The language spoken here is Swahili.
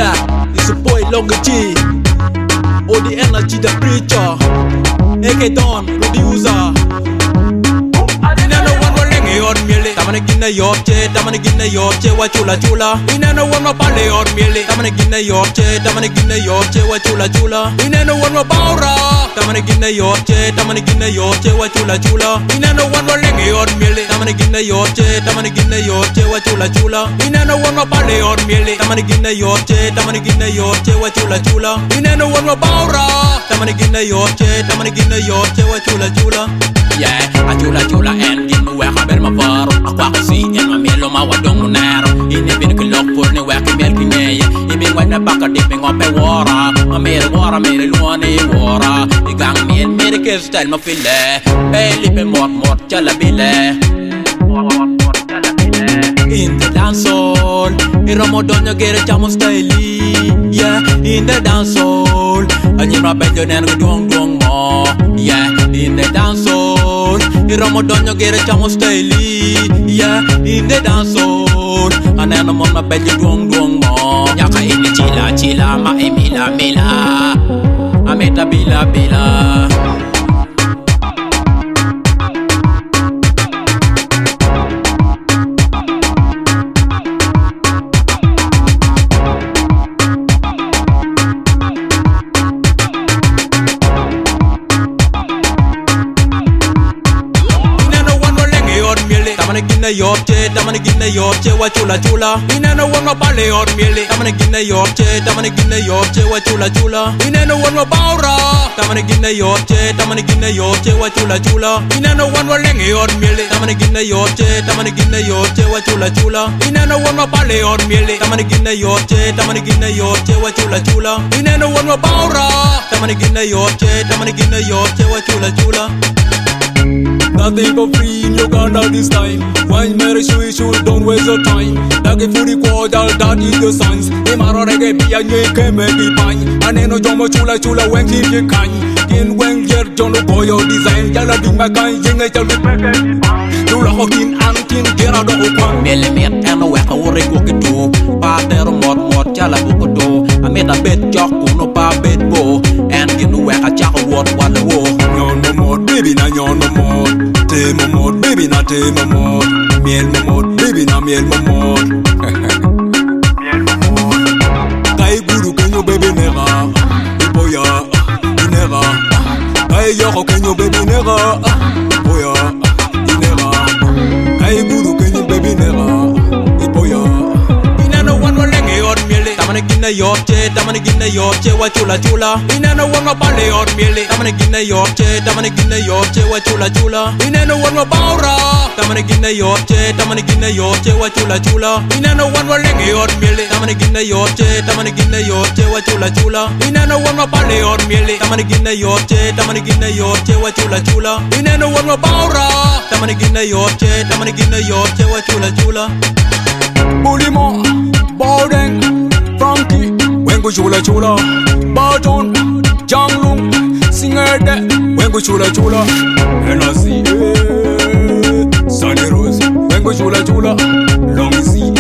Yeah, it's a boy Longer G. All the energy, the preacher. AK Don, producer. Tamana ginna yorche, tamana ginna yorche, wa chula chula. Ina no one pale or miele. Tamana ginna yorche, tamana ginna yorche, wa chula chula. Ina no one baura. Tamana ginna yorche, wa chula chula. Ina no one lenge or miele. Tamana ginna yorche, wa chula chula. Ina no one pale or miele. Tamana ginna yorche, wa chula chula. Ina no one baura. Tamana ginna yorche, wa chula chula. Yeah, a chula chula and give me where I better my faro. A quack see and my meal on my wadong munaro. In the pinnacle lock for the wacky milking yay. Even when the back are dipping up a water. I made a water, made a luane water. The gang me and made a kiss, tell my fillet. Hey, lipping more, jalabile. In the dance hall, in Ramadan you get a jam of style. Yeah, in the dance hall, and you're a better than a dong more. Yeah, in the dance hall, in Ramadan you get a jam of style. Yeah, in the dance hall, and then I'm on my bed you dong more. Yaka in the chila, ma emila, I met a bila. Tamana ginna yorche, wa chula chula. Ina no one pale or miele. Tamana ginna yorche, wa chula chula. Ina no one baura. Tamana ginna yorche, wa chula chula. Ina no one lenge or miele. Tamana ginna yorche, wa chula chula. Ina no one pale or miele. Tamana ginna yorche, wa chula chula. Ina no one baura. Tamana ginna yorche, wa chula chula. Nothing for free in Uganda this time. Wine marriage issue, don't waste your time. Lagi furi quarter, that is the signs. Imaro reggae pia nyeke megi pine. Aneno jomo chula chula wengi kikany. Kin weng yer jono boyo design. Jala dinga kan yenga chalwe peke kipany. Dula hokin antin gera do ukwan. Mele met eno weka ure kukitu. Pa tero mot jala bukutu. Ameta bet jok uno pa bet bo. And ginu weka chako wot wala wo. Nyono mod, baby na nyono mod. Tema mod, baby na tema mod. Miel mod, baby na miel mod. Miel mod. Kai guru kenyo baby nera. Iboya, inera. Kai yoko kenyo baby nera. Iboya, inera. Kai guru kenyo baby nera. Iboya. Ina no one lenge or miele. Tamana ginna yorche, wa chula chula. Ina no one pale or miele. Tamana ginna yorche, wa chula chula. Ina no one baura. Tamana ginna yorche, wa chula chula. Ina no one lenge or miele. Tamana ginna yorche, wa chula chula. Ina no one pale or miele. Tamana ginna yorche, wa chula chula. Ina no one baura. Tamana ginna yorche, wa chula chula. Bulimo, Borden, Frankie, Wengu chula chula. Barton, Janglung, Singer de, Wengu chula chula. NRC, Sunny Rose, Wengu chula chula. Long Z.